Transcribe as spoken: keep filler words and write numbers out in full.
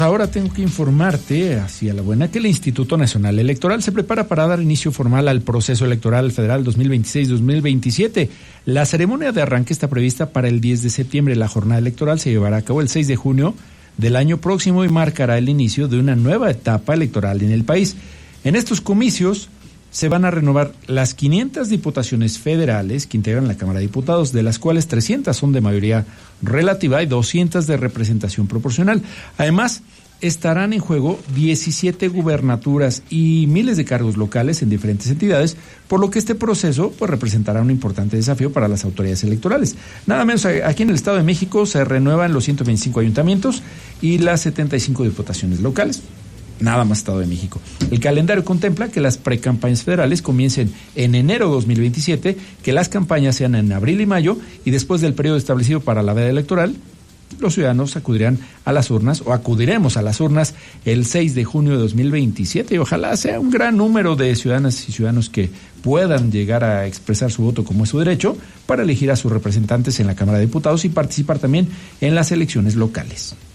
Ahora tengo que informarte, hacia la buena, que el Instituto Nacional Electoral se prepara para dar inicio formal al proceso electoral federal dos mil veintiséis dos mil veintisiete. La ceremonia de arranque está prevista para el diez de septiembre. La jornada electoral se llevará a cabo el seis de junio del año próximo y marcará el inicio de una nueva etapa electoral en el país. En estos comicios se van a renovar las quinientas diputaciones federales que integran la Cámara de Diputados, de las cuales trescientas son de mayoría relativa y doscientas de representación proporcional. Además, estarán en juego diecisiete gubernaturas y miles de cargos locales en diferentes entidades, por lo que este proceso pues representará un importante desafío para las autoridades electorales. Nada menos, aquí en el Estado de México se renuevan los ciento veinticinco ayuntamientos y las setenta y cinco diputaciones locales. Nada más Estado de México. El calendario contempla que las precampañas federales comiencen en enero de dos mil veintisiete, que las campañas sean en abril y mayo, y después del periodo establecido para la veda electoral, los ciudadanos acudirán a las urnas, o acudiremos a las urnas el seis de junio de dos mil veintisiete, y ojalá sea un gran número de ciudadanas y ciudadanos que puedan llegar a expresar su voto como es su derecho, para elegir a sus representantes en la Cámara de Diputados y participar también en las elecciones locales.